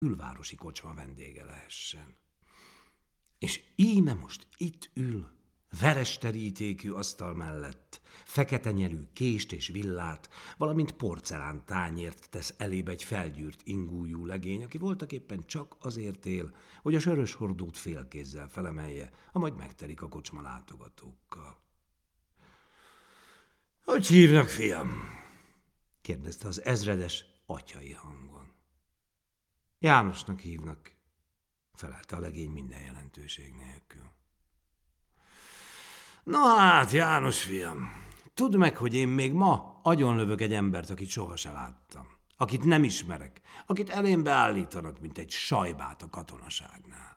külvárosi kocsma vendége lehessen. És íme most itt ül, veres terítékű asztal mellett, fekete nyelű kést és villát, valamint porcelán tányért tesz elébe egy felgyűrt ingújú legény, aki voltaképpen csak azért él, hogy a sörös hordót félkézzel felemelje, majd megtelik a kocsma látogatókkal. Hogy hívnak, fiam? Kérdezte az ezredes atyai hangon. Jánosnak hívnak, felelte a legény minden jelentőség nélkül. Na hát, János fiam, tudd meg, hogy én még ma agyonlövök egy embert, akit soha se láttam, akit nem ismerek, akit elém beállítanak, mint egy sajbát a katonaságnál.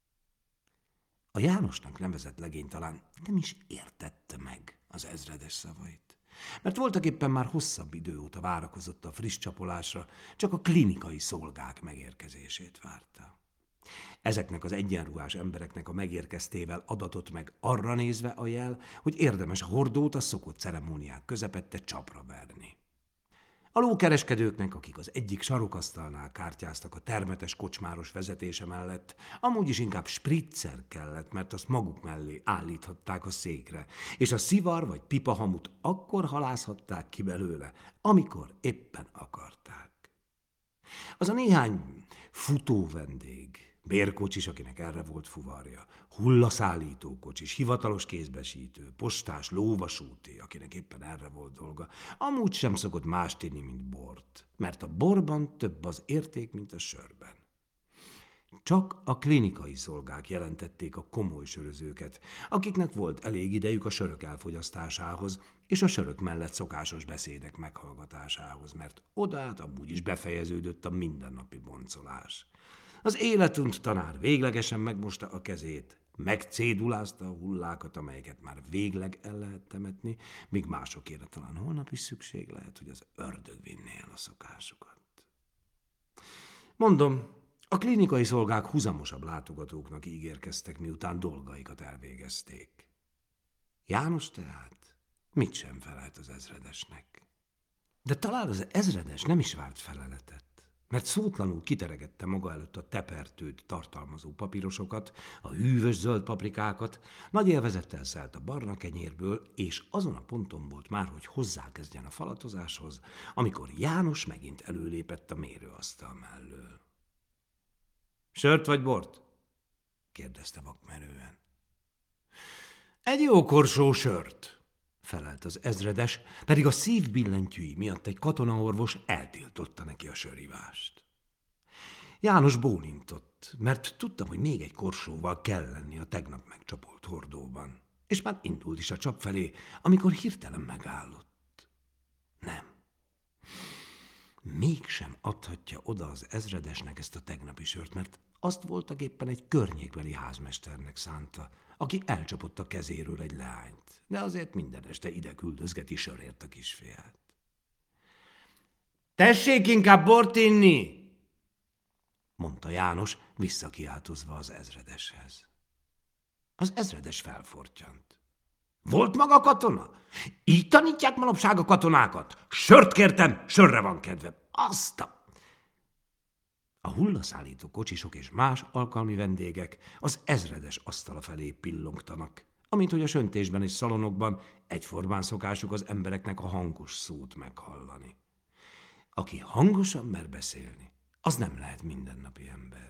A Jánosnak nevezett legény talán nem is értette meg az ezredes szavait, mert voltaképpen már hosszabb idő óta várakozott a friss csapolásra, csak a klinikai szolgák megérkezését várta. Ezeknek az egyenruhás embereknek a megérkeztével adatott meg arra nézve a jel, hogy érdemes a hordót a szokott ceremóniák közepette csapra verni. A lókereskedőknek, akik az egyik sarokasztalnál kártyáztak a termetes kocsmáros vezetése mellett, amúgy is inkább spritzer kellett, mert azt maguk mellé állíthatták a székre, és a szivar vagy pipahamut akkor halászhatták ki belőle, amikor éppen akarták. Az a néhány futó vendég, bérkocsis, akinek erre volt fuvarja, hullaszállító kocsis, hivatalos kézbesítő, postás, lóvasúti, akinek éppen erre volt dolga, amúgy sem szokott mást inni, mint bort, mert a borban több az érték, mint a sörben. Csak a klinikai szolgák jelentették a komoly sörözőket, akiknek volt elég idejük a sörök elfogyasztásához és a sörök mellett szokásos beszédek meghallgatásához, mert odát amúgy is befejeződött a mindennapi boncolás. Az életunt tanár véglegesen megmosta a kezét, megcédulázta a hullákat, amelyeket már végleg el lehet temetni, míg másokére talán holnap is szükség lehet, hogy az ördög vinné el a szokásukat. Mondom, a klinikai szolgák huzamosabb látogatóknak ígérkeztek, miután dolgaikat elvégezték. János tehát mit sem felelt az ezredesnek. De talán az ezredes nem is várt feleletet, mert szótlanul kiteregette maga előtt a tepertőt tartalmazó papírosokat, a hűvös zöld paprikákat, nagy élvezettel szelt a barna kenyérből, és azon a ponton volt már, hogy hozzákezdjen a falatozáshoz, amikor János megint előlépett a mérőasztal mellől. Sört vagy bort? Kérdezte vakmerően. Egy jó korsó sört, felelt az ezredes, pedig a szívbillentyűi miatt egy katonaorvos eltiltotta neki a sörivást. János bólintott, mert tudta, hogy még egy korsóval kell lenni a tegnap megcsapolt hordóban, és már indult is a csap felé, amikor hirtelen megállott. Nem. Mégsem adhatja oda az ezredesnek ezt a tegnapi sört, mert azt voltaképpen egy környékbeli házmesternek szánta, aki elcsapott a kezéről egy leányt, de azért minden este ide küldözgeti sörért a kisfiát. Tessék inkább bort inni, mondta János, visszakiáltozva az ezredeshez. Az ezredes felfortyant. Volt maga katona? Így tanítják manapság a katonákat. Sört kértem, sörre van kedvem. A hullaszállító kocsisok és más alkalmi vendégek az ezredes asztala felé pillogtanak, amint hogy a söntésben és szalonokban egyformán szokásuk az embereknek a hangos szót meghallani. Aki hangosan mer beszélni, az nem lehet mindennapi ember.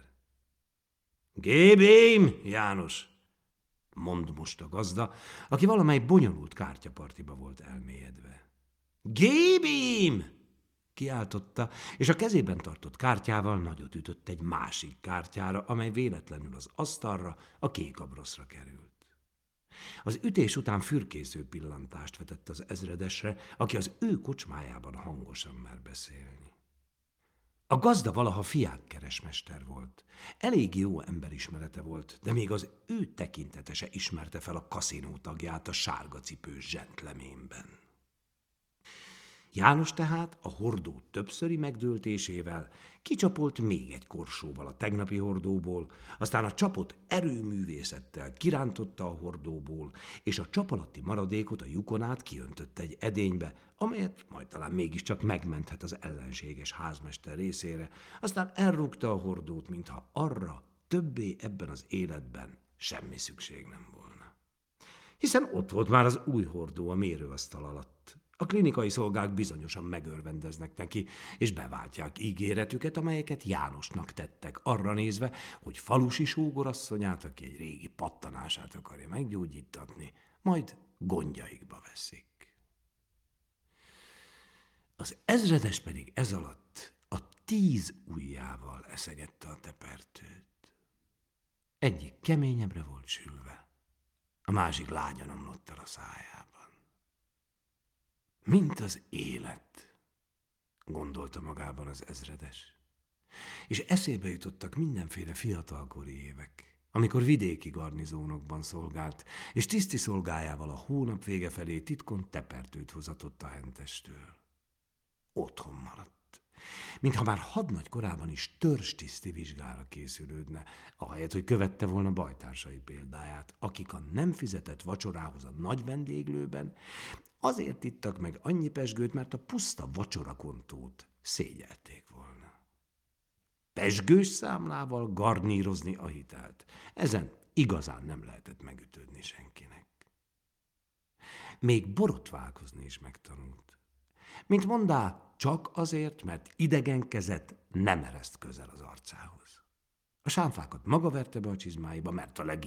Gébém, János! Mond most a gazda, aki valamely bonyolult kártyapartiba volt elmélyedve. Gébím! Kiáltotta, és a kezében tartott kártyával nagyot ütött egy másik kártyára, amely véletlenül az asztalra, a kék abroszra került. Az ütés után fürkésző pillantást vetett az ezredesre, aki az ő kocsmájában hangosan mer beszélni. A gazda valaha fiákkeresmester volt. Elég jó emberismerete volt, de még az ő tekintete se ismerte fel a kaszinó tagját a sárga cipős zsentleménben. János tehát a hordó többszöri megdőltésével kicsapolt még egy korsóval a tegnapi hordóból, aztán a csapot erőművészettel kirántotta a hordóból, és a csap alatti maradékot a lyukon át kiöntötte egy edénybe, amelyet majd talán mégiscsak megmenthet az ellenséges házmester részére, aztán elrúgta a hordót, mintha arra többé ebben az életben semmi szükség nem volna. Hiszen ott volt már az új hordó a mérőasztal alatt. A klinikai szolgák bizonyosan megörvendeznek neki, és beváltják ígéretüket, amelyeket Jánosnak tettek, arra nézve, hogy falusi sógorasszonyát, aki egy régi pattanását akarja meggyógyítatni, majd gondjaikba veszik. Az ezredes pedig ez alatt a 10 ujjával eszegette a tepertőt. Egyik keményebbre volt sülve, a másik lágyan omlott el a szájában. Mint az élet, gondolta magában az ezredes. És eszébe jutottak mindenféle fiatalkori évek, amikor vidéki garnizónokban szolgált, és tiszti szolgájával a hónap vége felé titkon tepertőt hozatott a hentestől. Otthon maradt. Mintha már hadnagy korában is törzstiszti vizsgára készülődne, ahelyett, hogy követte volna bajtársai példáját, akik a nem fizetett vacsorához a nagy vendéglőben azért ittak meg annyi pezsgőt, mert a puszta vacsorakontót szégyelték volna. Pezsgős számlával garnírozni a hitelt. Ezen igazán nem lehetett megütődni senkinek. Még borotválkozni is megtanult. Mint mondá, csak azért, mert idegen kezet nem ereszt közel az arcához. A sámfákat maga verte be a csizmáiba, mert a